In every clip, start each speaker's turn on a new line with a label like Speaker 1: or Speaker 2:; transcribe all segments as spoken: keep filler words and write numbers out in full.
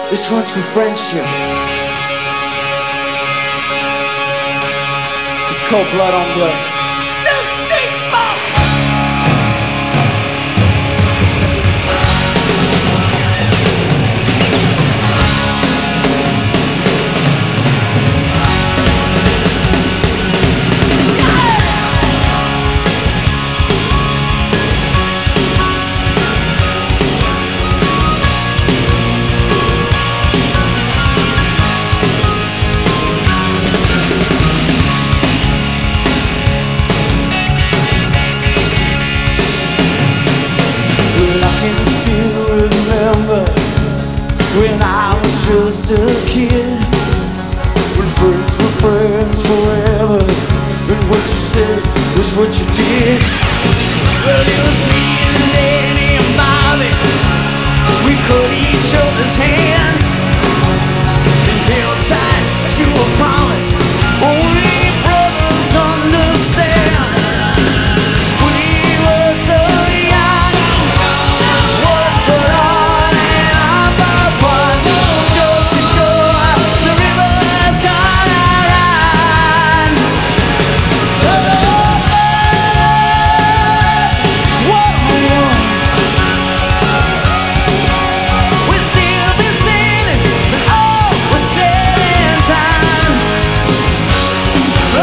Speaker 1: This one's for friendship. It's called Blood on Blood. When I was just a kid, when friends were friends forever, and what you said was what you did. Well, it was me and Danny and Bobby. We cut each other's hands and held tight to a promise only brothers understand. We were so young, what but on and on by one, just to show the river's gonna run. Oh, whoa, we'll still be standing, but oh, we're setting time. Oh,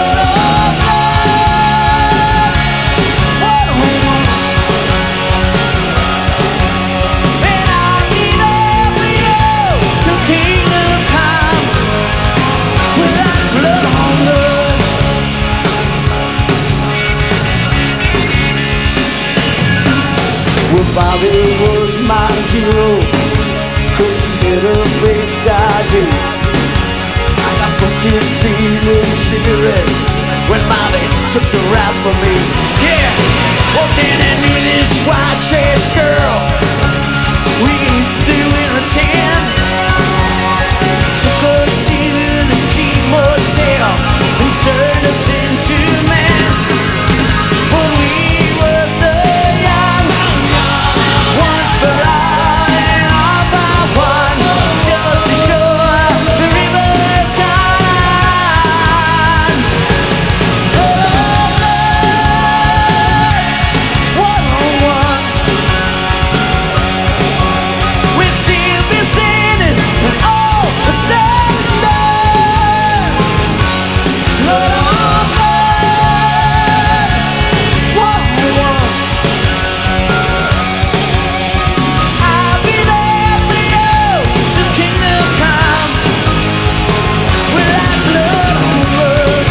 Speaker 1: and I'll be there for you till kingdom come. With that blood on blood. Well, Bobby was my hero, 'cause he had a big idea. I got busted stealing cigarettes when Bobby took the rap for me. Yeah, walked in and knew this white trash girl we used to entertain. Took us to this cheap motel and turned us into men. But we were so young, one for all and all by one, just to show the river's gonna run. Oh, one on one, we'd still be standing when all was said and done. Blood on blood, one on one. I'll be there for you till kingdom come. With that blood on blood.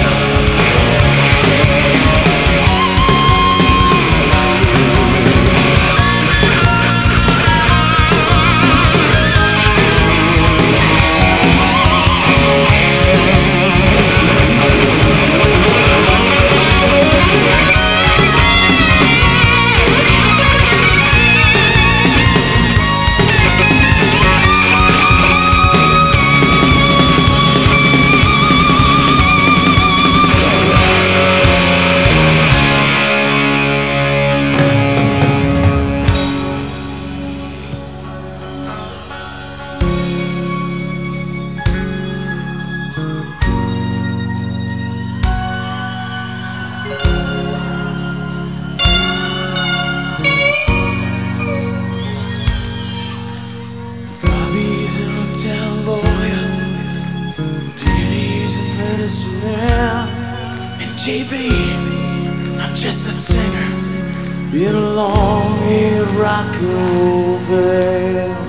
Speaker 1: Bobby's an uptown lawyer, Danny's a medicine man, and J B, I'm just a singer in a long-haired rock and roll band.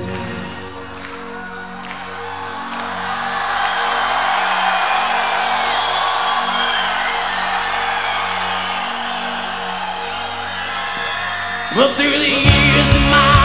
Speaker 1: But through the years of my